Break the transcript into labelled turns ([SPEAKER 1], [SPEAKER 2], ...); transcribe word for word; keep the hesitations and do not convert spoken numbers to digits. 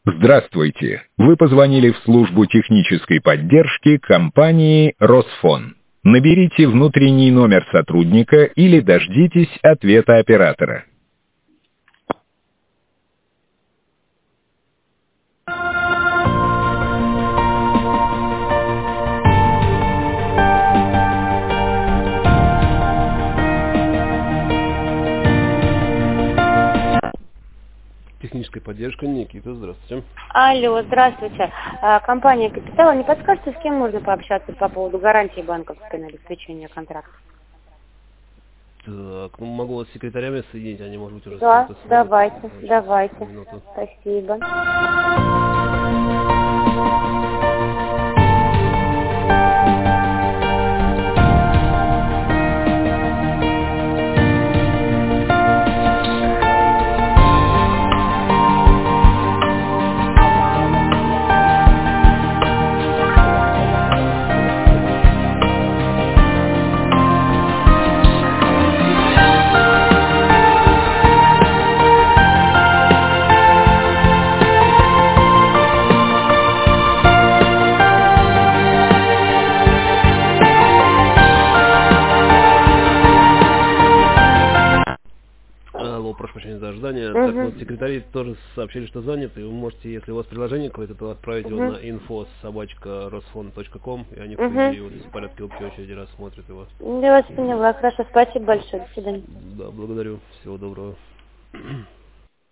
[SPEAKER 1] Здравствуйте! Вы позвонили в службу технической поддержки компании «Росфон». Наберите внутренний номер сотрудника или дождитесь ответа оператора.
[SPEAKER 2] Техническая поддержка, Никита, здравствуйте.
[SPEAKER 3] Алло, здравствуйте. А, Компания «Капитал». Не подскажете, с кем можно пообщаться по поводу гарантии банковской на обеспечение контракта?
[SPEAKER 2] Так, ну могу вас с секретарями соединить, они, может быть, уже...
[SPEAKER 3] Да,
[SPEAKER 2] с
[SPEAKER 3] давайте,
[SPEAKER 2] Сейчас,
[SPEAKER 3] давайте.
[SPEAKER 2] минуту.
[SPEAKER 3] Спасибо.
[SPEAKER 2] Алло, прошу прощения за ожидание.
[SPEAKER 3] Угу.
[SPEAKER 2] Так, вот секретари тоже сообщили, что заняты. Вы можете, если у вас приложение какое-то, то отправить его
[SPEAKER 3] Угу.
[SPEAKER 2] на инфо собачка росфон точка ком, и они, по
[SPEAKER 3] Угу.
[SPEAKER 2] идее, вот в порядке общей очереди рассмотрят его.
[SPEAKER 3] Я вас поняла. Хорошо, спасибо большое. До свидания.
[SPEAKER 2] Да, благодарю. Всего доброго.